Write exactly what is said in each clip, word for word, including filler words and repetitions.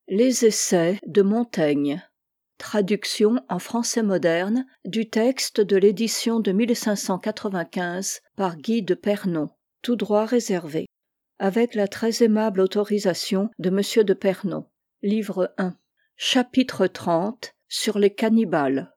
Les essais de Montaigne. Traduction en français moderne du texte de l'édition de mille cinq cent quatre-vingt-quinze par Guy de Pernon, tout droit réservé, avec la très aimable autorisation de Monsieur de Pernon. Livre un. Chapitre trente. Sur les cannibales.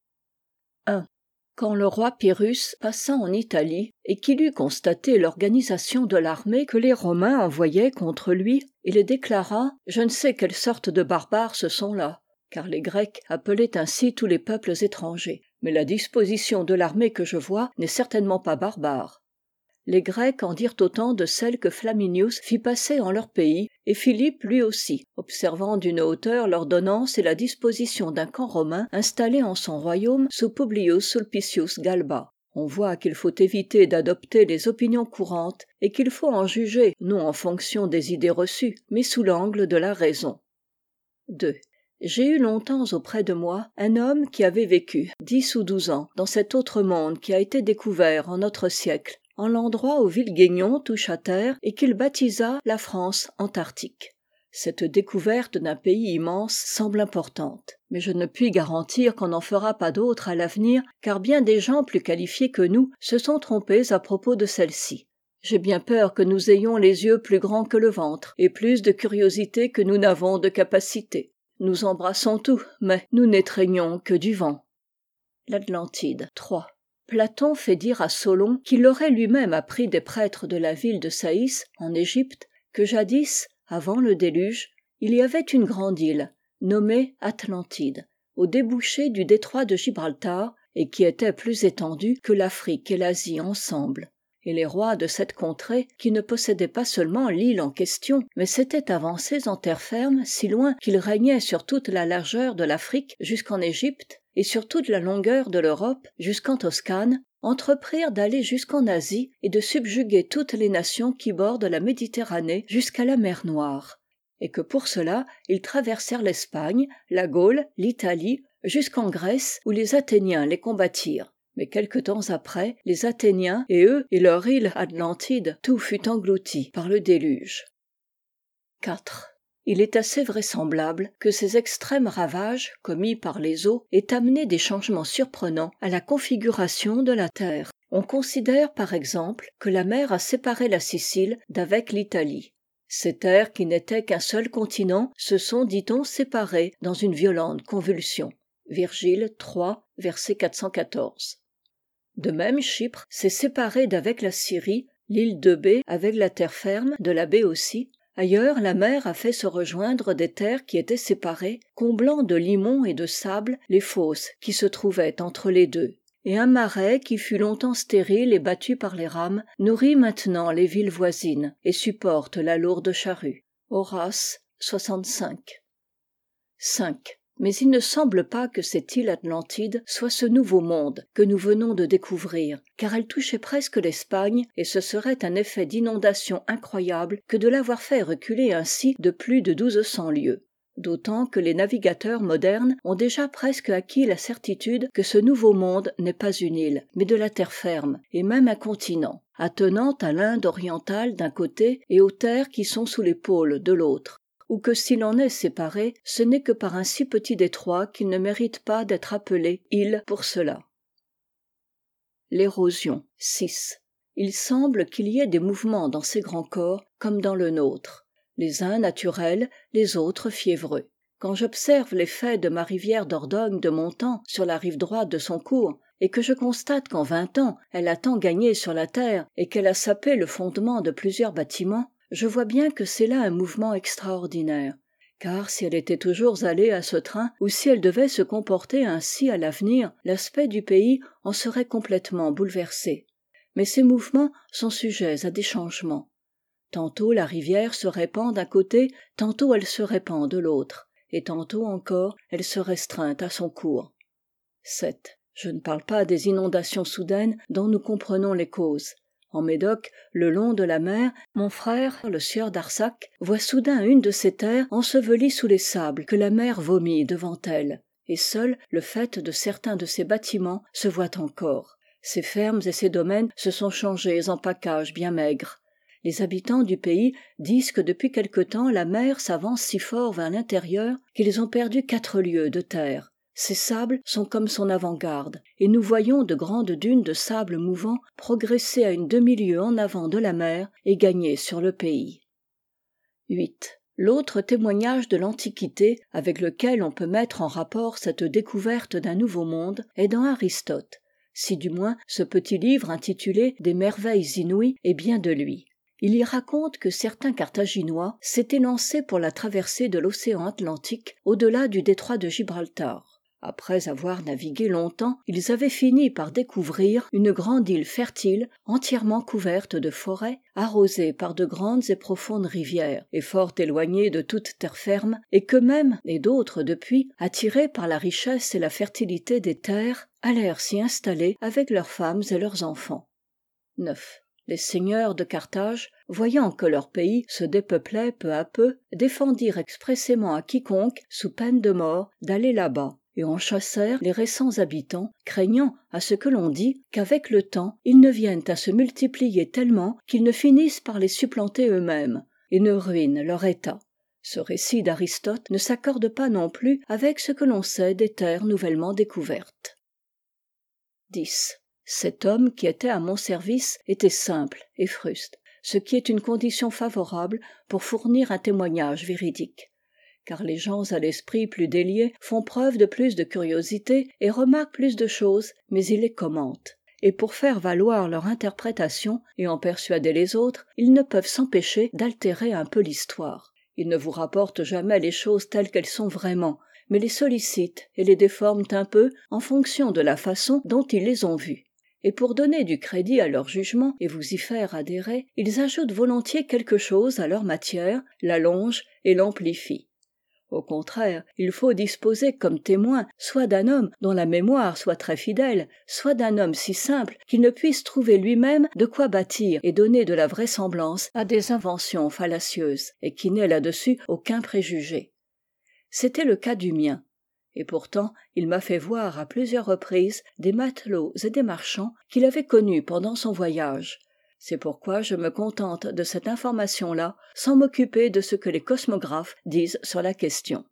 un. Quand le roi Pyrrhus passa en Italie, et qu'il eut constaté l'organisation de l'armée que les Romains envoyaient contre lui, il déclara « Je ne sais quelle sorte de barbares ce sont là », car les Grecs appelaient ainsi tous les peuples étrangers. Mais la disposition de l'armée que je vois n'est certainement pas barbare. Les Grecs en dirent autant de celles que Flaminius fit passer en leur pays, et Philippe lui aussi, observant d'une hauteur l'ordonnance et la disposition d'un camp romain installé en son royaume sous Publius Sulpicius Galba. On voit qu'il faut éviter d'adopter les opinions courantes et qu'il faut en juger non en fonction des idées reçues, mais sous l'angle de la raison. deux. J'ai eu longtemps auprès de moi un homme qui avait vécu dix ou douze ans dans cet autre monde qui a été découvert en notre siècle, en l'endroit où Villeguignon touche à terre et qu'il baptisa la France antarctique. Cette découverte d'un pays immense semble importante, mais je ne puis garantir qu'on n'en fera pas d'autres à l'avenir, car bien des gens plus qualifiés que nous se sont trompés à propos de celle-ci. J'ai bien peur que nous ayons les yeux plus grands que le ventre, et plus de curiosité que nous n'avons de capacité. Nous embrassons tout, mais nous n'étreignons que du vent. L'Atlantide. trois. Platon fait dire à Solon qu'il aurait lui-même appris des prêtres de la ville de Saïs, en Égypte, que jadis, avant le déluge, il y avait une grande île, nommée Atlantide, au débouché du détroit de Gibraltar, et qui était plus étendue que l'Afrique et l'Asie ensemble. Et les rois de cette contrée, qui ne possédaient pas seulement l'île en question, mais s'étaient avancés en terre ferme si loin qu'ils régnaient sur toute la largeur de l'Afrique jusqu'en Égypte, et sur toute la longueur de l'Europe jusqu'en Toscane, entreprirent d'aller jusqu'en Asie et de subjuguer toutes les nations qui bordent la Méditerranée jusqu'à la mer Noire, et que pour cela ils traversèrent l'Espagne, la Gaule, l'Italie, jusqu'en Grèce où les Athéniens les combattirent. Mais quelque temps après, les Athéniens et eux et leur île Atlantide, tout fut englouti par le déluge. quatre. Il est assez vraisemblable que ces extrêmes ravages, commis par les eaux, aient amené des changements surprenants à la configuration de la terre. On considère par exemple que la mer a séparé la Sicile d'avec l'Italie. Ces terres qui n'étaient qu'un seul continent se sont, dit-on, séparées dans une violente convulsion. Virgile trois, verset quatre cent quatorze. De même, Chypre s'est séparée d'avec la Syrie, l'île d'Eubée avec la terre ferme de la baie aussi. Ailleurs, la mer a fait se rejoindre des terres qui étaient séparées, comblant de limons et de sable les fosses qui se trouvaient entre les deux. Et un marais qui fut longtemps stérile et battu par les rames, nourrit maintenant les villes voisines et supporte la lourde charrue. Horace, soixante-cinq. cinq. Mais il ne semble pas que cette île Atlantide soit ce nouveau monde que nous venons de découvrir, car elle touchait presque l'Espagne, et ce serait un effet d'inondation incroyable que de l'avoir fait reculer ainsi de plus de douze cents lieues. D'autant que les navigateurs modernes ont déjà presque acquis la certitude que ce nouveau monde n'est pas une île, mais de la terre ferme, et même un continent, attenant à l'Inde orientale d'un côté et aux terres qui sont sous les pôles de l'autre. Ou que s'il en est séparé, ce n'est que par un si petit détroit qu'il ne mérite pas d'être appelé île pour cela. L'érosion. six. Il semble qu'il y ait des mouvements dans ces grands corps comme dans le nôtre, les uns naturels, les autres fiévreux. Quand j'observe l'effet de ma rivière Dordogne de montant sur la rive droite de son cours, et que je constate qu'en vingt ans elle a tant gagné sur la terre et qu'elle a sapé le fondement de plusieurs bâtiments, je vois bien que c'est là un mouvement extraordinaire, car si elle était toujours allée à ce train, ou si elle devait se comporter ainsi à l'avenir, l'aspect du pays en serait complètement bouleversé. Mais ces mouvements sont sujets à des changements. Tantôt la rivière se répand d'un côté, tantôt elle se répand de l'autre, et tantôt encore elle se restreint à son cours. sept. Je ne parle pas des inondations soudaines dont nous comprenons les causes. En Médoc, le long de la mer, mon frère, le sieur d'Arsac, voit soudain une de ces terres ensevelie sous les sables que la mer vomit devant elle, et seul le faîte de certains de ses bâtiments se voit encore. Ses fermes et ses domaines se sont changés en packages bien maigres. Les habitants du pays disent que depuis quelque temps la mer s'avance si fort vers l'intérieur qu'ils ont perdu quatre lieues de terre. Ces sables sont comme son avant-garde, et nous voyons de grandes dunes de sable mouvant progresser à une demi-lieue en avant de la mer et gagner sur le pays. huit. L'autre témoignage de l'Antiquité avec lequel on peut mettre en rapport cette découverte d'un nouveau monde est dans Aristote, si du moins ce petit livre intitulé « Des merveilles inouïes » est bien de lui. Il y raconte que certains Carthaginois s'étaient lancés pour la traversée de l'océan Atlantique au-delà du détroit de Gibraltar. Après avoir navigué longtemps, ils avaient fini par découvrir une grande île fertile, entièrement couverte de forêts, arrosée par de grandes et profondes rivières, et fort éloignée de toute terre ferme, et qu'eux-mêmes, et d'autres depuis, attirés par la richesse et la fertilité des terres, allèrent s'y installer avec leurs femmes et leurs enfants. neuf. Les seigneurs de Carthage, voyant que leur pays se dépeuplait peu à peu, défendirent expressément à quiconque, sous peine de mort, d'aller là-bas, et en chassèrent les récents habitants, craignant, à ce que l'on dit, qu'avec le temps, ils ne viennent à se multiplier tellement qu'ils ne finissent par les supplanter eux-mêmes, et ne ruinent leur état. Ce récit d'Aristote ne s'accorde pas non plus avec ce que l'on sait des terres nouvellement découvertes. dix. Cet homme qui était à mon service était simple et fruste, ce qui est une condition favorable pour fournir un témoignage véridique. Car les gens à l'esprit plus délié font preuve de plus de curiosité et remarquent plus de choses, mais ils les commentent. Et pour faire valoir leur interprétation et en persuader les autres, ils ne peuvent s'empêcher d'altérer un peu l'histoire. Ils ne vous rapportent jamais les choses telles qu'elles sont vraiment, mais les sollicitent et les déforment un peu en fonction de la façon dont ils les ont vues. Et pour donner du crédit à leur jugement et vous y faire adhérer, ils ajoutent volontiers quelque chose à leur matière, l'allongent et l'amplifient. Au contraire, il faut disposer comme témoin soit d'un homme dont la mémoire soit très fidèle, soit d'un homme si simple qu'il ne puisse trouver lui-même de quoi bâtir et donner de la vraisemblance à des inventions fallacieuses, et qui n'ait là-dessus aucun préjugé. C'était le cas du mien. Et pourtant, il m'a fait voir à plusieurs reprises des matelots et des marchands qu'il avait connus pendant son voyage. C'est pourquoi je me contente de cette information-là, sans m'occuper de ce que les cosmographes disent sur la question.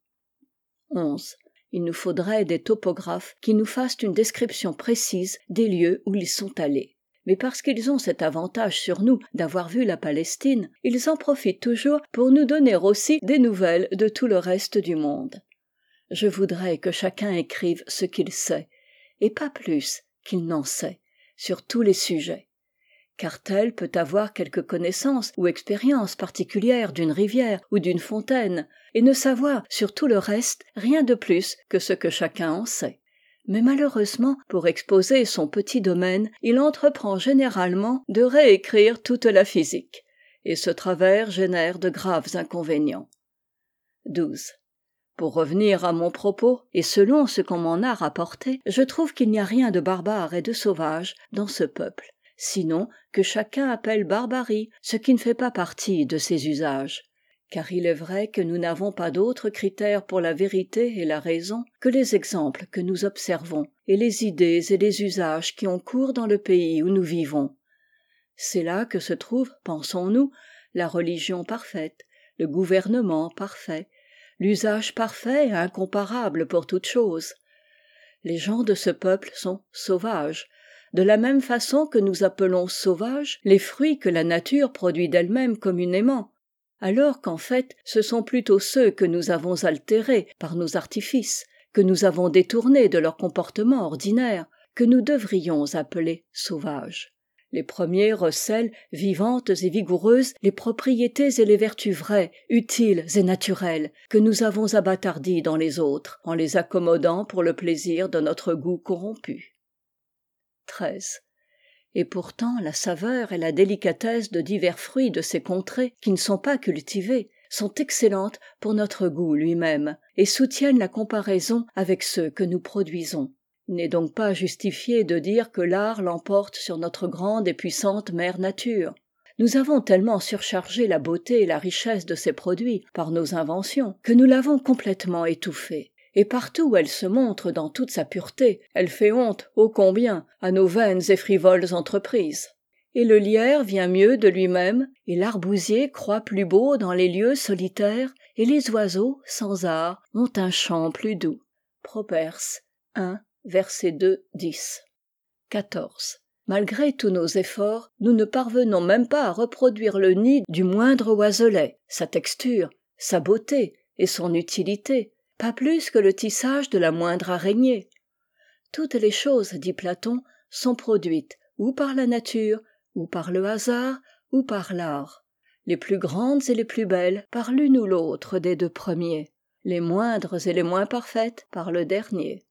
onze. Il nous faudrait des topographes qui nous fassent une description précise des lieux où ils sont allés. Mais parce qu'ils ont cet avantage sur nous d'avoir vu la Palestine, ils en profitent toujours pour nous donner aussi des nouvelles de tout le reste du monde. Je voudrais que chacun écrive ce qu'il sait, et pas plus qu'il n'en sait, sur tous les sujets. Car tel peut avoir quelque connaissance ou expérience particulière d'une rivière ou d'une fontaine, et ne savoir sur tout le reste rien de plus que ce que chacun en sait. Mais malheureusement, pour exposer son petit domaine, il entreprend généralement de réécrire toute la physique, et ce travers génère de graves inconvénients. douze. Pour revenir à mon propos, et selon ce qu'on m'en a rapporté, je trouve qu'il n'y a rien de barbare et de sauvage dans ce peuple, sinon que chacun appelle barbarie ce qui ne fait pas partie de ses usages. Car il est vrai que nous n'avons pas d'autres critères pour la vérité et la raison que les exemples que nous observons et les idées et les usages qui ont cours dans le pays où nous vivons. C'est là que se trouve, pensons-nous, la religion parfaite, le gouvernement parfait, l'usage parfait et incomparable pour toute chose. Les gens de ce peuple sont sauvages, de la même façon que nous appelons sauvages les fruits que la nature produit d'elle-même communément, alors qu'en fait ce sont plutôt ceux que nous avons altérés par nos artifices, que nous avons détournés de leur comportement ordinaire, que nous devrions appeler sauvages. Les premiers recèlent, vivantes et vigoureuses, les propriétés et les vertus vraies, utiles et naturelles, que nous avons abâtardies dans les autres, en les accommodant pour le plaisir de notre goût corrompu. treize. Et pourtant la saveur et la délicatesse de divers fruits de ces contrées, qui ne sont pas cultivés, sont excellentes pour notre goût lui-même, et soutiennent la comparaison avec ceux que nous produisons. Il n'est donc pas justifié de dire que l'art l'emporte sur notre grande et puissante mère nature. Nous avons tellement surchargé la beauté et la richesse de ces produits par nos inventions que nous l'avons complètement étouffée. Et partout où elle se montre dans toute sa pureté, elle fait honte, ô combien, à nos vaines et frivoles entreprises. et le lierre vient mieux de lui-même, et l'arbousier croît plus beau dans les lieux solitaires, et les oiseaux, sans art, ont un chant plus doux. Properce un, verset deux, dix. quatorze. Malgré tous nos efforts, nous ne parvenons même pas à reproduire le nid du moindre oiselet, sa texture, sa beauté et son utilité, pas plus que le tissage de la moindre araignée. Toutes les choses, dit Platon, sont produites ou par la nature, ou par le hasard, ou par l'art. Les plus grandes et les plus belles par l'une ou l'autre des deux premiers, les moindres et les moins parfaites par le dernier.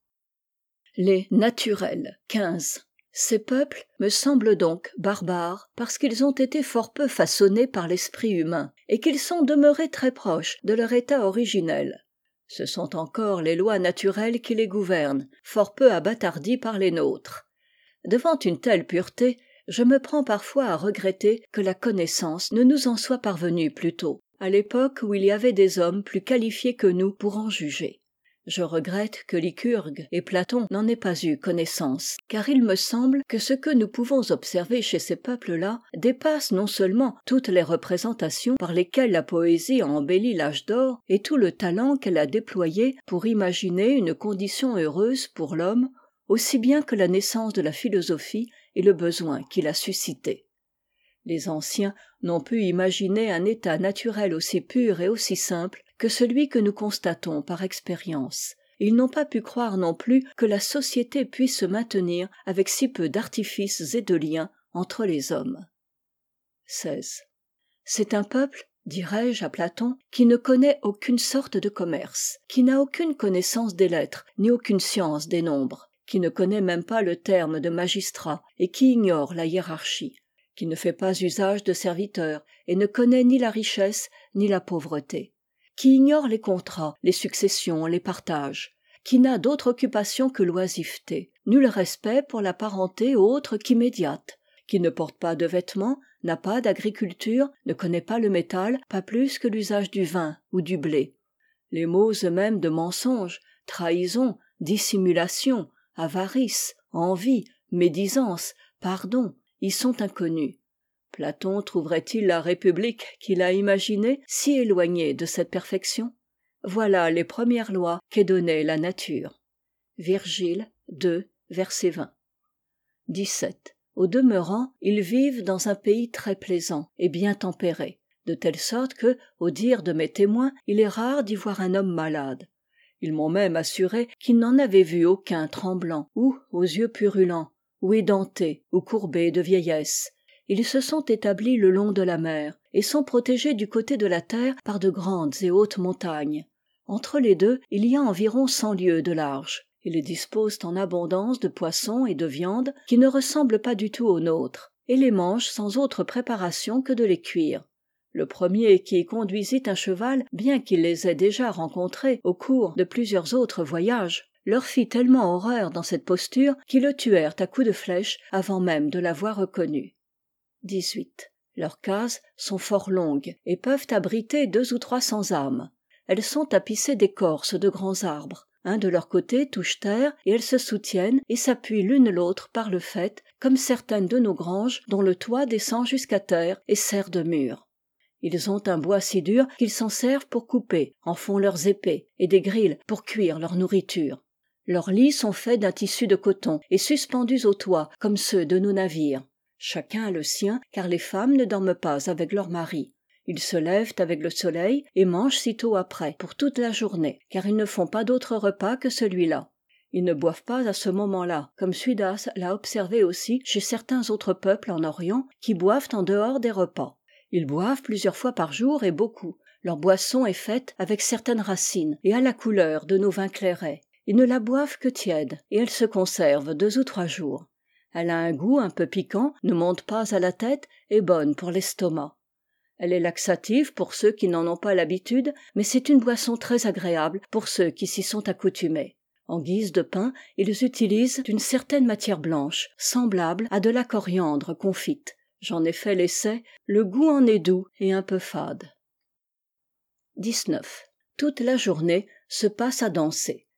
Les naturels. quinze. Ces peuples me semblent donc barbares parce qu'ils ont été fort peu façonnés par l'esprit humain et qu'ils sont demeurés très proches de leur état originel. Ce sont encore les lois naturelles qui les gouvernent, fort peu abattardies par les nôtres. Devant une telle pureté, je me prends parfois à regretter que la connaissance ne nous en soit parvenue plus tôt, à l'époque où il y avait des hommes plus qualifiés que nous pour en juger. Je regrette que Lycurgue et Platon n'en aient pas eu connaissance, car il me semble que ce que nous pouvons observer chez ces peuples-là dépasse non seulement toutes les représentations par lesquelles la poésie a embelli l'âge d'or et tout le talent qu'elle a déployé pour imaginer une condition heureuse pour l'homme, aussi bien que la naissance de la philosophie et le besoin qu'il a suscité. Les anciens n'ont pu imaginer un état naturel aussi pur et aussi simple que celui que nous constatons par expérience. Ils n'ont pas pu croire non plus que la société puisse se maintenir avec si peu d'artifices et de liens entre les hommes. seize. C'est un peuple, dirais-je à Platon, qui ne connaît aucune sorte de commerce, qui n'a aucune connaissance des lettres, ni aucune science des nombres, qui ne connaît même pas le terme de magistrat et qui ignore la hiérarchie, qui ne fait pas usage de serviteurs et ne connaît ni la richesse ni la pauvreté, qui ignore les contrats, les successions, les partages, qui n'a d'autre occupation que l'oisiveté, nul respect pour la parenté autre qu'immédiate, qui ne porte pas de vêtements, n'a pas d'agriculture, ne connaît pas le métal, pas plus que l'usage du vin ou du blé. Les mots eux-mêmes de mensonge, trahison, dissimulation, avarice, envie, médisance, pardon, y sont inconnus. Platon trouverait-il la République qu'il a imaginée si éloignée de cette perfection ? Voilà les premières lois qu'est donnée la nature. Virgile deux, verset vingt. dix-sept. Au demeurant, ils vivent dans un pays très plaisant et bien tempéré, de telle sorte que, au dire de mes témoins, il est rare d'y voir un homme malade. Ils m'ont même assuré qu'ils n'en avaient vu aucun tremblant, ou aux yeux purulents, ou édenté, ou courbé de vieillesse. Ils se sont établis le long de la mer, et sont protégés du côté de la terre par de grandes et hautes montagnes. Entre les deux, il y a environ cent lieues de large. Ils disposent en abondance de poissons et de viandes qui ne ressemblent pas du tout aux nôtres, et les mangent sans autre préparation que de les cuire. Le premier qui y conduisit un cheval, bien qu'il les ait déjà rencontrés au cours de plusieurs autres voyages, leur fit tellement horreur dans cette posture qu'ils le tuèrent à coups de flèche avant même de l'avoir reconnu. dix-huit. Leurs cases sont fort longues et peuvent abriter deux ou trois cents âmes. Elles sont tapissées d'écorces de grands arbres. Un de leur côté touche terre et elles se soutiennent et s'appuient l'une l'autre par le faîte, comme certaines de nos granges dont le toit descend jusqu'à terre et sert de mur. Ils ont un bois si dur qu'ils s'en servent pour couper, en font leurs épées, et des grilles pour cuire leur nourriture. Leurs lits sont faits d'un tissu de coton et suspendus au toit comme ceux de nos navires. Chacun a le sien, car les femmes ne dorment pas avec leurs maris. Ils se lèvent avec le soleil et mangent sitôt après, pour toute la journée, car ils ne font pas d'autre repas que celui-là. Ils ne boivent pas à ce moment-là, comme Suidas l'a observé aussi chez certains autres peuples en Orient, qui boivent en dehors des repas. Ils boivent plusieurs fois par jour et beaucoup. Leur boisson est faite avec certaines racines et à la couleur de nos vins clairets. Ils ne la boivent que tiède, et elle se conserve deux ou trois jours. Elle a un goût un peu piquant, ne monte pas à la tête, et bonne pour l'estomac. Elle est laxative pour ceux qui n'en ont pas l'habitude, mais c'est une boisson très agréable pour ceux qui s'y sont accoutumés. En guise de pain, ils utilisent une certaine matière blanche, semblable à de la coriandre confite. J'en ai fait l'essai, le goût en est doux et un peu fade. dix-neuf. Toute la journée se passe à danser.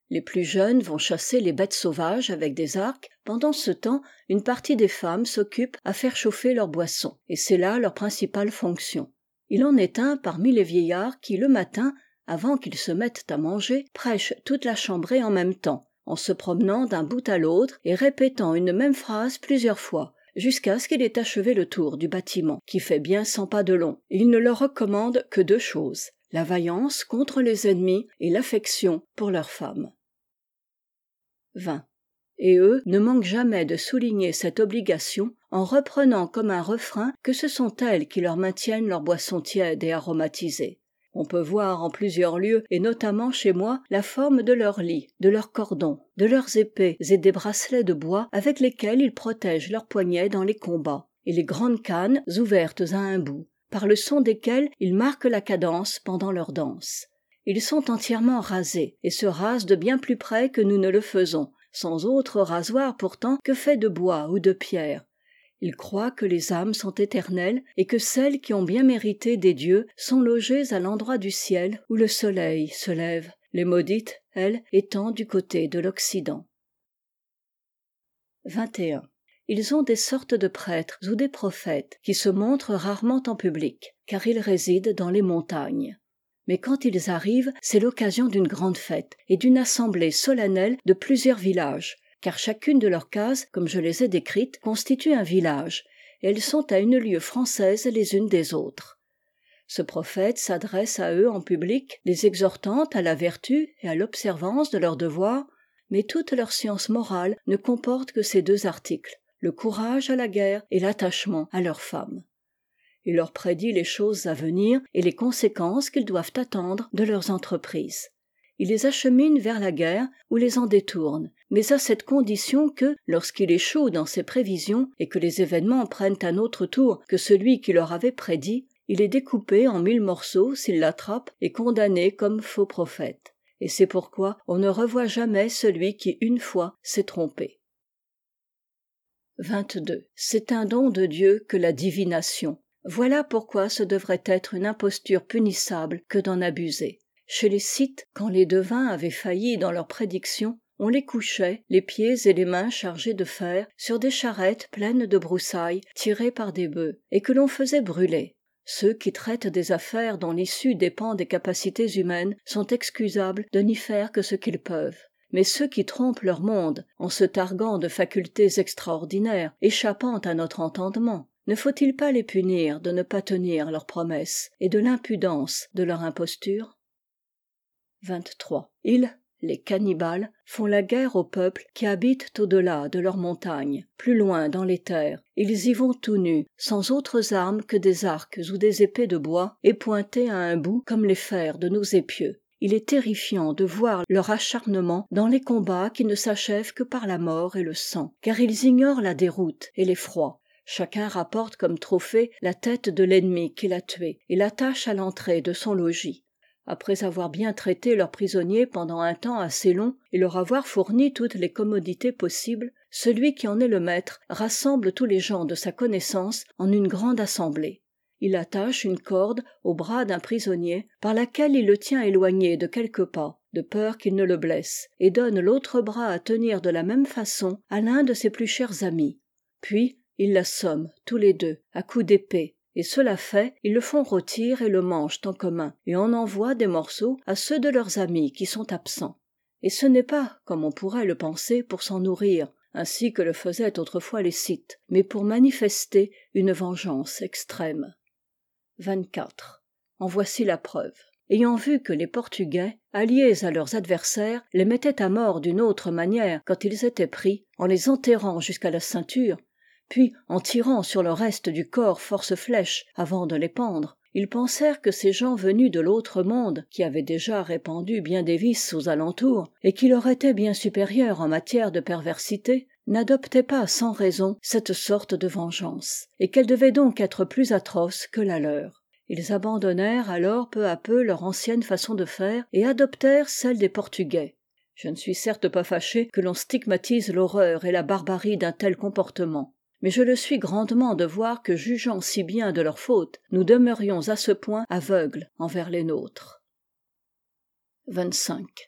Les plus jeunes vont chasser les bêtes sauvages avec des arcs. Pendant ce temps, une partie des femmes s'occupe à faire chauffer leurs boissons, et c'est là leur principale fonction. Il en est un parmi les vieillards qui, le matin, avant qu'ils se mettent à manger, prêche toute la chambrée en même temps, en se promenant d'un bout à l'autre et répétant une même phrase plusieurs fois, jusqu'à ce qu'il ait achevé le tour du bâtiment, qui fait bien cent pas de long. Il ne leur recommande que deux choses, la vaillance contre les ennemis et l'affection pour leurs femmes. vingt. Et eux ne manquent jamais de souligner cette obligation en reprenant comme un refrain que ce sont elles qui leur maintiennent leur boisson tiède et aromatisée. On peut voir en plusieurs lieux, et notamment chez moi, la forme de leurs lits, de leurs cordons, de leurs épées et des bracelets de bois avec lesquels ils protègent leurs poignets dans les combats, et les grandes cannes ouvertes à un bout, par le son desquelles ils marquent la cadence pendant leur danse. Ils sont entièrement rasés, et se rasent de bien plus près que nous ne le faisons, sans autre rasoir pourtant que fait de bois ou de pierre. Ils croient que les âmes sont éternelles et que celles qui ont bien mérité des dieux sont logées à l'endroit du ciel où le soleil se lève, les maudites, elles, étant du côté de l'Occident. vingt et un. Ils ont des sortes de prêtres ou des prophètes qui se montrent rarement en public, car ils résident dans les montagnes. Mais quand ils arrivent, c'est l'occasion d'une grande fête et d'une assemblée solennelle de plusieurs villages, car chacune de leurs cases, comme je les ai décrites, constitue un village, et elles sont à une lieue française les unes des autres. Ce prophète s'adresse à eux en public, les exhortant à la vertu et à l'observance de leurs devoirs, mais toute leur science morale ne comporte que ces deux articles, le courage à la guerre et l'attachement à leurs femmes. Il leur prédit les choses à venir et les conséquences qu'ils doivent attendre de leurs entreprises. Il les achemine vers la guerre ou les en détourne, mais à cette condition que, lorsqu'il échoue dans ses prévisions et que les événements prennent un autre tour que celui qui leur avait prédit, il est découpé en mille morceaux s'il l'attrape et condamné comme faux prophète. Et c'est pourquoi on ne revoit jamais celui qui une fois s'est trompé. vingt-deux. C'est un don de Dieu que la divination. Voilà pourquoi ce devrait être une imposture punissable que d'en abuser. Chez les Scythes, quand les devins avaient failli dans leurs prédictions, on les couchait, les pieds et les mains chargés de fer, sur des charrettes pleines de broussailles tirées par des bœufs, et que l'on faisait brûler. Ceux qui traitent des affaires dont l'issue dépend des capacités humaines sont excusables de n'y faire que ce qu'ils peuvent. Mais ceux qui trompent leur monde, en se targuant de facultés extraordinaires, échappant à notre entendement, ne faut-il pas les punir de ne pas tenir leurs promesses et de l'impudence de leur imposture ? vingt-trois. Ils, les cannibales, font la guerre aux peuples qui habitent au-delà de leurs montagnes, plus loin dans les terres. Ils y vont tout nus, sans autres armes que des arcs ou des épées de bois, et pointés à un bout comme les fers de nos épieux. Il est terrifiant de voir leur acharnement dans les combats qui ne s'achèvent que par la mort et le sang, car ils ignorent la déroute et l'effroi. Chacun rapporte comme trophée la tête de l'ennemi qu'il a tué et l'attache à l'entrée de son logis. Après avoir bien traité leurs prisonniers pendant un temps assez long et leur avoir fourni toutes les commodités possibles, celui qui en est le maître rassemble tous les gens de sa connaissance en une grande assemblée. Il attache une corde au bras d'un prisonnier par laquelle il le tient éloigné de quelques pas, de peur qu'il ne le blesse, et donne l'autre bras à tenir de la même façon à l'un de ses plus chers amis. Puis, ils l'assomment tous les deux, à coups d'épée, et cela fait, ils le font rôtir et le mangent en commun, et en envoient des morceaux à ceux de leurs amis qui sont absents. Et ce n'est pas, comme on pourrait le penser, pour s'en nourrir, ainsi que le faisaient autrefois les Scythes, mais pour manifester une vengeance extrême. vingt-quatre. En voici la preuve. Ayant vu que les Portugais, alliés à leurs adversaires, les mettaient à mort d'une autre manière quand ils étaient pris, en les enterrant jusqu'à la ceinture, puis en tirant sur le reste du corps force flèches avant de les pendre, ils pensèrent que ces gens venus de l'autre monde, qui avaient déjà répandu bien des vices aux alentours, et qui leur étaient bien supérieurs en matière de perversité, n'adoptaient pas sans raison cette sorte de vengeance, et qu'elle devait donc être plus atroce que la leur. Ils abandonnèrent alors peu à peu leur ancienne façon de faire, et adoptèrent celle des Portugais. Je ne suis certes pas fâché que l'on stigmatise l'horreur et la barbarie d'un tel comportement, mais je le suis grandement de voir que, jugeant si bien de leur faute, nous demeurions à ce point aveugles envers les nôtres. vingt-cinq.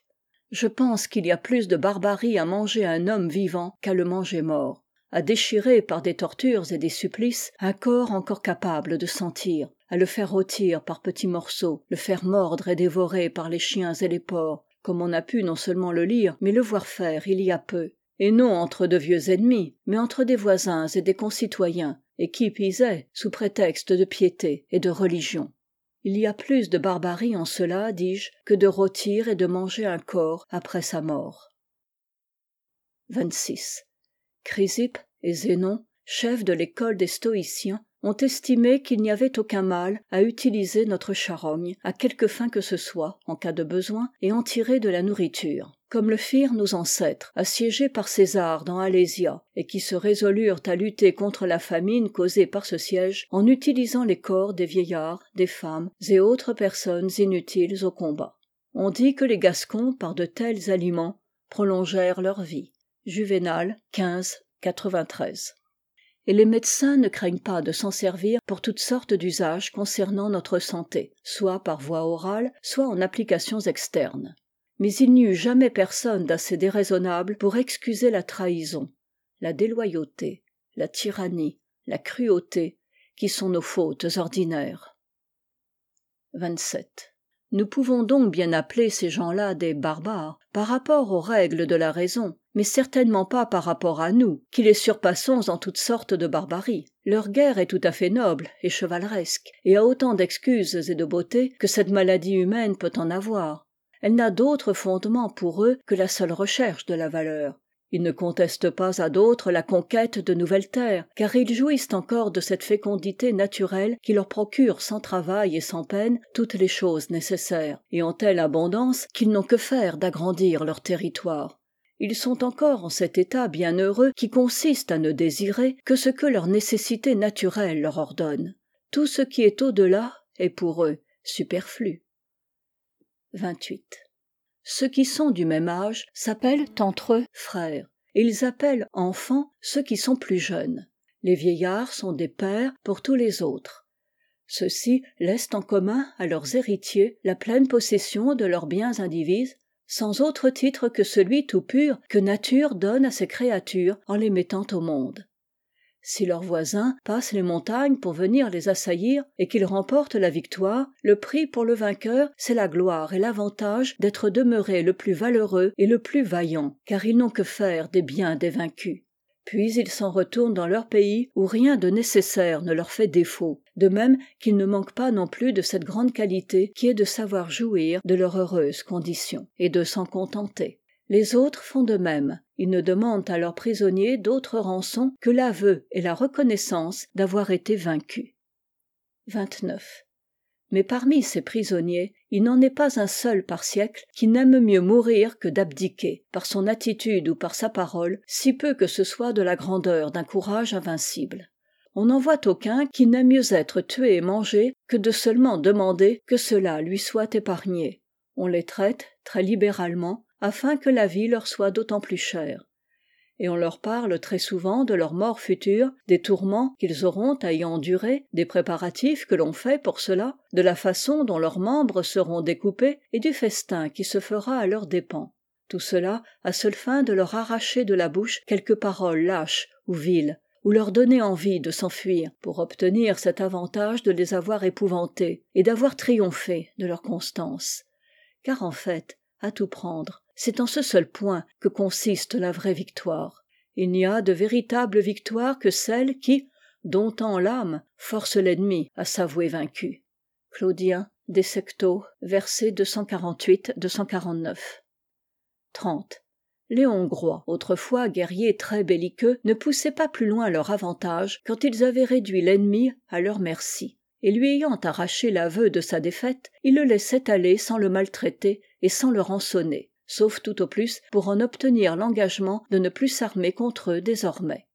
Je pense qu'il y a plus de barbarie à manger un homme vivant qu'à le manger mort, à déchirer par des tortures et des supplices un corps encore capable de sentir, à le faire rôtir par petits morceaux, le faire mordre et dévorer par les chiens et les porcs, comme on a pu non seulement le lire, mais le voir faire il y a peu, et non entre de vieux ennemis, mais entre des voisins et des concitoyens, et qui pisait sous prétexte de piété et de religion. Il y a plus de barbarie en cela, dis-je, que de rôtir et de manger un corps après sa mort. vingt-six. Chrysippe et Zénon, chefs de l'école des stoïciens, ont estimé qu'il n'y avait aucun mal à utiliser notre charogne à quelque fin que ce soit, en cas de besoin, et en tirer de la nourriture, comme le firent nos ancêtres, assiégés par César dans Alésia, et qui se résolurent à lutter contre la famine causée par ce siège en utilisant les corps des vieillards, des femmes et autres personnes inutiles au combat. On dit que les Gascons, par de tels aliments, prolongèrent leur vie. Juvénal, quinze, quatre-vingt-treize. Et les médecins ne craignent pas de s'en servir pour toutes sortes d'usages concernant notre santé, soit par voie orale, soit en applications externes. Mais il n'y eut jamais personne d'assez déraisonnable pour excuser la trahison, la déloyauté, la tyrannie, la cruauté, qui sont nos fautes ordinaires. vingt-sept. Nous pouvons donc bien appeler ces gens-là des barbares, par rapport aux règles de la raison, mais certainement pas par rapport à nous, qui les surpassons en toutes sortes de barbarie. Leur guerre est tout à fait noble et chevaleresque, et a autant d'excuses et de beauté que cette maladie humaine peut en avoir. Elle n'a d'autre fondement pour eux que la seule recherche de la valeur. Ils ne contestent pas à d'autres la conquête de nouvelles terres, car ils jouissent encore de cette fécondité naturelle qui leur procure sans travail et sans peine toutes les choses nécessaires, et en telle abondance qu'ils n'ont que faire d'agrandir leur territoire. Ils sont encore en cet état bien heureux qui consiste à ne désirer que ce que leur nécessité naturelle leur ordonne. Tout ce qui est au-delà est pour eux superflu. vingt-huit. Ceux qui sont du même âge s'appellent entre eux frères, et ils appellent enfants ceux qui sont plus jeunes. Les vieillards sont des pères pour tous les autres. Ceux-ci laissent en commun à leurs héritiers la pleine possession de leurs biens indivises, sans autre titre que celui tout pur que nature donne à ses créatures en les mettant au monde. Si leurs voisins passent les montagnes pour venir les assaillir et qu'ils remportent la victoire, le prix pour le vainqueur, c'est la gloire et l'avantage d'être demeuré le plus valeureux et le plus vaillant, car ils n'ont que faire des biens des vaincus. Puis ils s'en retournent dans leur pays où rien de nécessaire ne leur fait défaut, de même qu'ils ne manquent pas non plus de cette grande qualité qui est de savoir jouir de leur heureuse condition, et de s'en contenter. Les autres font de même. Ils ne demandent à leurs prisonniers d'autre rançon que l'aveu et la reconnaissance d'avoir été vaincus. vingt-neuf. Mais parmi ces prisonniers, il n'en est pas un seul par siècle qui n'aime mieux mourir que d'abdiquer, par son attitude ou par sa parole, si peu que ce soit de la grandeur d'un courage invincible. On n'en voit aucun qui n'aime mieux être tué et mangé que de seulement demander que cela lui soit épargné. On les traite très libéralement, afin que la vie leur soit d'autant plus chère. Et on leur parle très souvent de leur mort future, des tourments qu'ils auront à y endurer, des préparatifs que l'on fait pour cela, de la façon dont leurs membres seront découpés et du festin qui se fera à leurs dépens. Tout cela à seule fin de leur arracher de la bouche quelques paroles lâches ou viles, ou leur donner envie de s'enfuir, pour obtenir cet avantage de les avoir épouvantés et d'avoir triomphé de leur constance. Car en fait, à tout prendre, c'est en ce seul point que consiste la vraie victoire. Il n'y a de véritable victoire que celle qui, domptant l'âme, force l'ennemi à s'avouer vaincu. Claudien, De Secto, versets deux cent quarante-huit à deux cent quarante-neuf. trente. Les Hongrois, autrefois guerriers très belliqueux, ne poussaient pas plus loin leur avantage quand ils avaient réduit l'ennemi à leur merci. Et lui ayant arraché l'aveu de sa défaite, ils le laissaient aller sans le maltraiter et sans le rançonner, sauf tout au plus pour en obtenir l'engagement de ne plus s'armer contre eux désormais.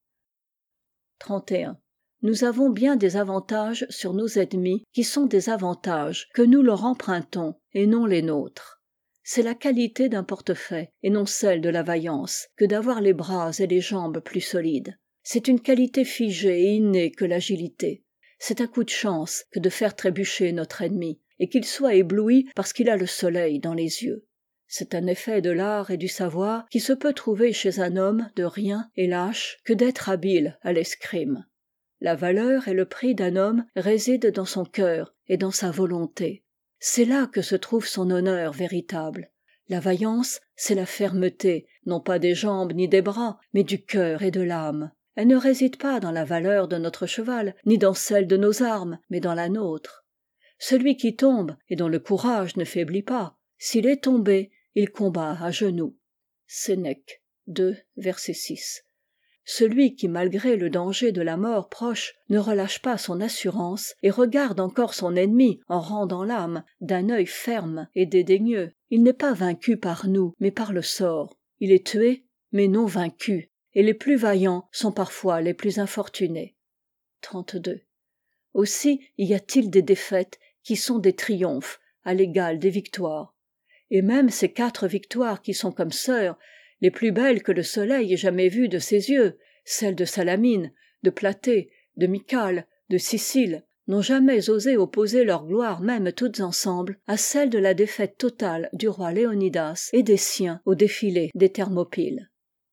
trente et un. Nous avons bien des avantages sur nos ennemis qui sont des avantages que nous leur empruntons et non les nôtres. C'est la qualité d'un portefaix et non celle de la vaillance que d'avoir les bras et les jambes plus solides. C'est une qualité figée et innée que l'agilité. C'est un coup de chance que de faire trébucher notre ennemi, et qu'il soit ébloui parce qu'il a le soleil dans les yeux. C'est un effet de l'art et du savoir qui se peut trouver chez un homme de rien et lâche que d'être habile à l'escrime. La valeur et le prix d'un homme résident dans son cœur et dans sa volonté. C'est là que se trouve son honneur véritable. La vaillance, c'est la fermeté, non pas des jambes ni des bras, mais du cœur et de l'âme. Elle ne réside pas dans la valeur de notre cheval, ni dans celle de nos armes, mais dans la nôtre. Celui qui tombe, et dont le courage ne faiblit pas, s'il est tombé, il combat à genoux. Sénèque deux, verset six. Celui qui, malgré le danger de la mort proche, ne relâche pas son assurance et regarde encore son ennemi en rendant l'âme d'un œil ferme et dédaigneux, il n'est pas vaincu par nous, mais par le sort. Il est tué, mais non vaincu, et les plus vaillants sont parfois les plus infortunés. trente-deux. Aussi y a-t-il des défaites qui sont des triomphes à l'égal des victoires. Et même ces quatre victoires qui sont comme sœurs, les plus belles que le soleil ait jamais vues de ses yeux, celles de Salamine, de Platée, de Mycale, de Sicile, n'ont jamais osé opposer leur gloire même toutes ensemble à celle de la défaite totale du roi Léonidas et des siens au défilé des Thermopyles.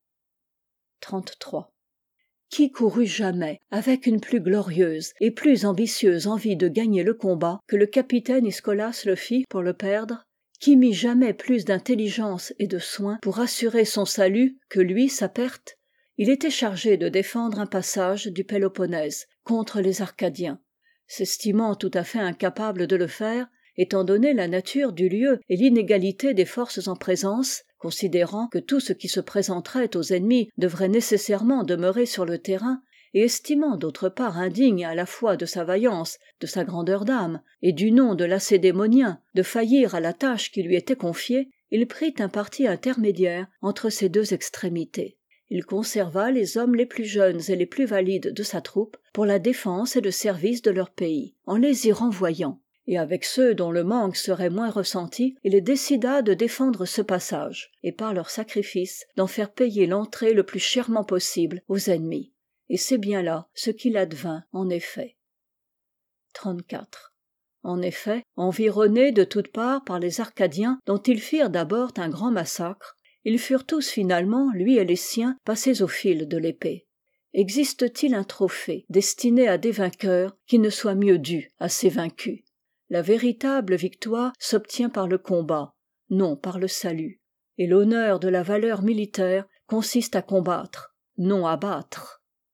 trente-trois. Qui courut jamais avec une plus glorieuse et plus ambitieuse envie de gagner le combat que le capitaine Iskolas le fit pour le perdre? Qui mit jamais plus d'intelligence et de soin pour assurer son salut que lui sa perte? Il était chargé de défendre un passage du Péloponnèse contre les Arcadiens. S'estimant tout à fait incapable de le faire, étant donné la nature du lieu et l'inégalité des forces en présence, considérant que tout ce qui se présenterait aux ennemis devrait nécessairement demeurer sur le terrain, et estimant d'autre part indigne à la fois de sa vaillance, de sa grandeur d'âme, et du nom de lacédémonien, de faillir à la tâche qui lui était confiée, il prit un parti intermédiaire entre ces deux extrémités. Il conserva les hommes les plus jeunes et les plus valides de sa troupe pour la défense et le service de leur pays, en les y renvoyant. Et avec ceux dont le manque serait moins ressenti, il décida de défendre ce passage, et par leur sacrifice, d'en faire payer l'entrée le plus chèrement possible aux ennemis. Et c'est bien là ce qu'il advint en effet. trente-quatre. En effet, environnés de toutes parts par les Arcadiens, dont ils firent d'abord un grand massacre, ils furent tous finalement, lui et les siens, passés au fil de l'épée. Existe-t-il un trophée destiné à des vainqueurs qui ne soit mieux dû à ces vaincus? La véritable victoire s'obtient par le combat, non par le salut. Et l'honneur de la valeur militaire consiste à combattre, non à battre.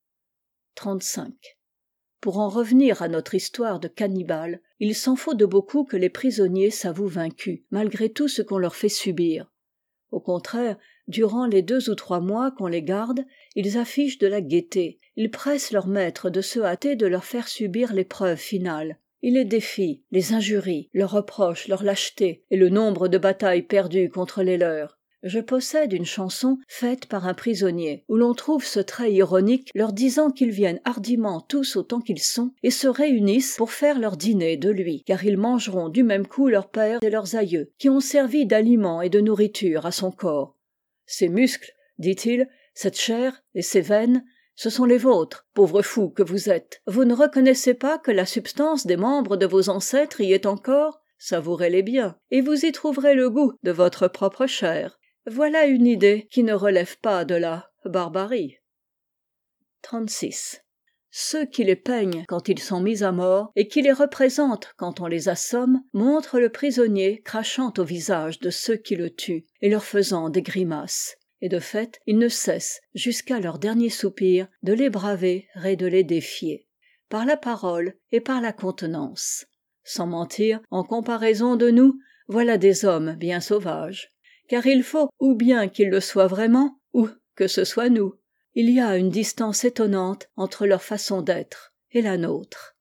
trente-cinq. Pour en revenir à notre histoire de cannibales, il s'en faut de beaucoup que les prisonniers s'avouent vaincus, malgré tout ce qu'on leur fait subir. Au contraire, durant les deux ou trois mois qu'on les garde, ils affichent de la gaieté, ils pressent leurs maîtres de se hâter de leur faire subir l'épreuve finale. Ils les défient, les injurient, leur reprochent leur lâcheté et le nombre de batailles perdues contre les leurs. Je possède une chanson faite par un prisonnier, où l'on trouve ce trait ironique leur disant qu'ils viennent hardiment tous autant qu'ils sont, et se réunissent pour faire leur dîner de lui, car ils mangeront du même coup leurs pères et leurs aïeux, qui ont servi d'aliment et de nourriture à son corps. Ces muscles, dit-il, cette chair et ces veines, ce sont les vôtres, pauvres fous que vous êtes. Vous ne reconnaissez pas que la substance des membres de vos ancêtres y est encore? Savourez-les bien, et vous y trouverez le goût de votre propre chair. Voilà une idée qui ne relève pas de la barbarie. trente-six. Ceux qui les peignent quand ils sont mis à mort et qui les représentent quand on les assomme montrent le prisonnier crachant au visage de ceux qui le tuent et leur faisant des grimaces. Et de fait, ils ne cessent, jusqu'à leur dernier soupir, de les braver et de les défier, par la parole et par la contenance. Sans mentir, en comparaison de nous, voilà des hommes bien sauvages. Car il faut ou bien qu'ils le soient vraiment, ou que ce soit nous. Il y a une distance étonnante entre leur façon d'être et la nôtre.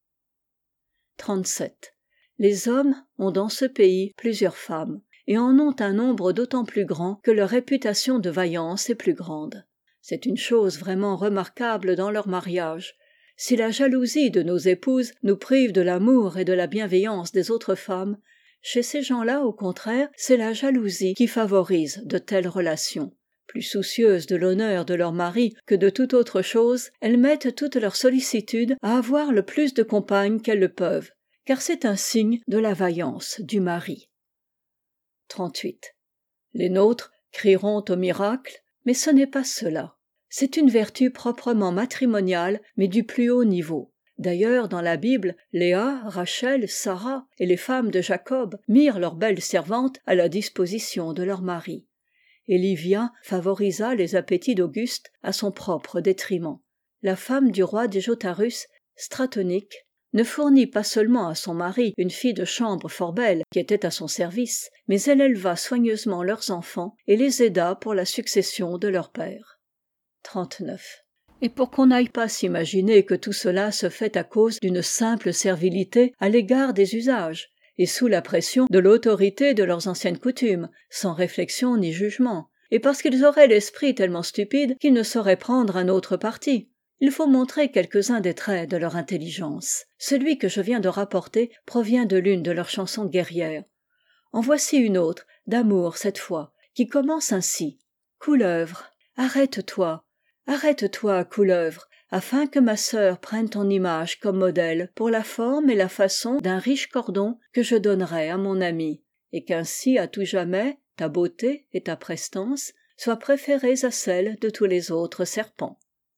trente-sept. Les hommes ont dans ce pays plusieurs femmes, et en ont un nombre d'autant plus grand que leur réputation de vaillance est plus grande. C'est une chose vraiment remarquable dans leur mariage. Si la jalousie de nos épouses nous prive de l'amour et de la bienveillance des autres femmes, chez ces gens-là, au contraire, c'est la jalousie qui favorise de telles relations. Plus soucieuses de l'honneur de leur mari que de toute autre chose, elles mettent toute leur sollicitude à avoir le plus de compagnes qu'elles le peuvent, car c'est un signe de la vaillance du mari. trente-huit. Les nôtres crieront au miracle, mais ce n'est pas cela. C'est une vertu proprement matrimoniale, mais du plus haut niveau. D'ailleurs, dans la Bible, Léa, Rachel, Sarah et les femmes de Jacob mirent leurs belles servantes à la disposition de leurs maris. Et Livia favorisa les appétits d'Auguste à son propre détriment. La femme du roi des Jotarus, Stratonique, ne fournit pas seulement à son mari une fille de chambre fort belle qui était à son service, mais elle éleva soigneusement leurs enfants et les aida pour la succession de leur père. trente-neuf. Et pour qu'on n'aille pas s'imaginer que tout cela se fait à cause d'une simple servilité à l'égard des usages, et sous la pression de l'autorité de leurs anciennes coutumes, sans réflexion ni jugement, et parce qu'ils auraient l'esprit tellement stupide qu'ils ne sauraient prendre un autre parti. Il faut montrer quelques-uns des traits de leur intelligence. Celui que je viens de rapporter provient de l'une de leurs chansons guerrières. En voici une autre, d'amour cette fois, qui commence ainsi. Couleuvre, arrête-toi, arrête-toi, couleuvre, afin que ma sœur prenne ton image comme modèle pour la forme et la façon d'un riche cordon que je donnerai à mon ami, et qu'ainsi à tout jamais ta beauté et ta prestance soient préférées à celles de tous les autres serpents.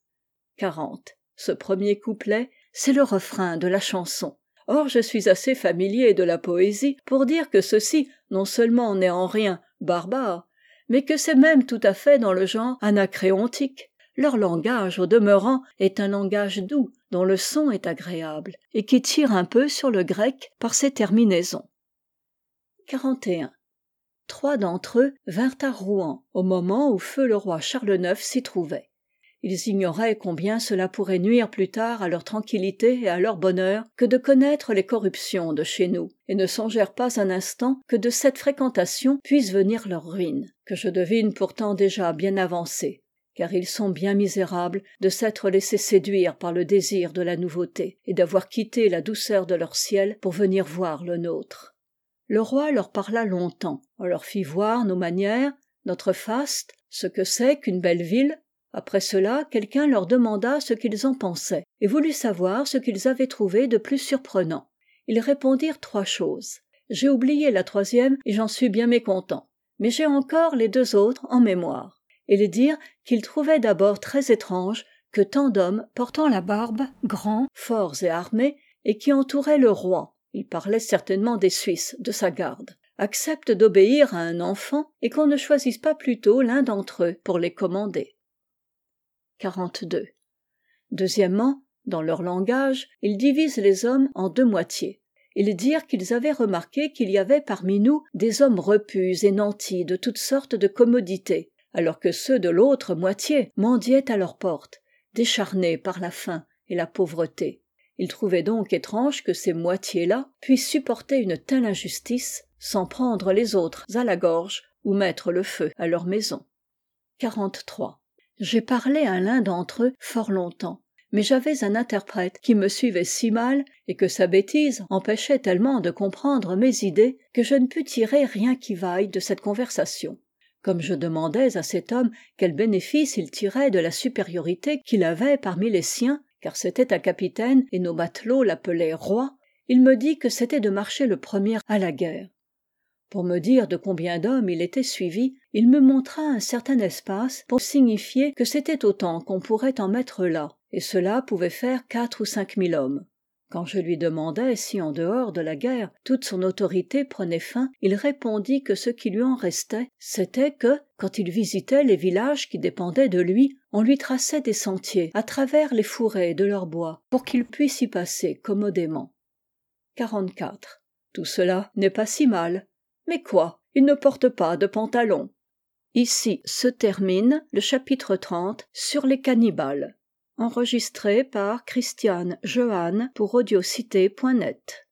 quarante. Ce premier couplet, c'est le refrain de la chanson. Or je suis assez familier de la poésie pour dire que ceci non seulement n'est en rien barbare, mais que c'est même tout à fait dans le genre anacréontique. Leur langage, au demeurant, est un langage doux, dont le son est agréable, et qui tire un peu sur le grec par ses terminaisons. quarante et un. Trois d'entre eux vinrent à Rouen, au moment où feu le roi Charles neuf s'y trouvait. Ils ignoraient combien cela pourrait nuire plus tard à leur tranquillité et à leur bonheur que de connaître les corruptions de chez nous, et ne songèrent pas un instant que de cette fréquentation puisse venir leur ruine, que je devine pourtant déjà bien avancée, car ils sont bien misérables de s'être laissés séduire par le désir de la nouveauté, et d'avoir quitté la douceur de leur ciel pour venir voir le nôtre. Le roi leur parla longtemps, on leur fit voir nos manières, notre faste, ce que c'est qu'une belle ville. Après cela, quelqu'un leur demanda ce qu'ils en pensaient, et voulut savoir ce qu'ils avaient trouvé de plus surprenant. Ils répondirent trois choses. J'ai oublié la troisième et j'en suis bien mécontent, mais j'ai encore les deux autres en mémoire. Ils dirent qu'ils trouvaient d'abord très étrange que tant d'hommes portant la barbe, grands, forts et armés, et qui entouraient le roi, il parlait certainement des Suisses, de sa garde, acceptent d'obéir à un enfant et qu'on ne choisisse pas plutôt l'un d'entre eux pour les commander. quarante-deux. Deuxièmement, dans leur langage, ils divisent les hommes en deux moitiés. Ils dirent qu'ils avaient remarqué qu'il y avait parmi nous des hommes repus et nantis de toutes sortes de commodités, alors que ceux de l'autre moitié mendiaient à leurs portes, décharnés par la faim et la pauvreté. Ils trouvaient donc étrange que ces moitiés-là puissent supporter une telle injustice sans prendre les autres à la gorge ou mettre le feu à leur maison. quarante-trois. J'ai parlé à l'un d'entre eux fort longtemps, mais j'avais un interprète qui me suivait si mal et que sa bêtise empêchait tellement de comprendre mes idées que je ne pus tirer rien qui vaille de cette conversation. Comme je demandais à cet homme quel bénéfice il tirait de la supériorité qu'il avait parmi les siens, car c'était un capitaine et nos matelots l'appelaient roi, il me dit que c'était de marcher le premier à la guerre. Pour me dire de combien d'hommes il était suivi, il me montra un certain espace pour signifier que c'était autant qu'on pourrait en mettre là, et cela pouvait faire quatre ou cinq mille hommes. Quand je lui demandai si en dehors de la guerre toute son autorité prenait fin, il répondit que ce qui lui en restait, c'était que, quand il visitait les villages qui dépendaient de lui, on lui traçait des sentiers à travers les fourrés de leur bois pour qu'il puisse y passer commodément. quarante-quatre. Tout cela n'est pas si mal. Mais quoi, il ne porte pas de pantalon. Ici se termine le chapitre trente sur les cannibales, enregistré par Christiane Jehanne pour audiocité point net.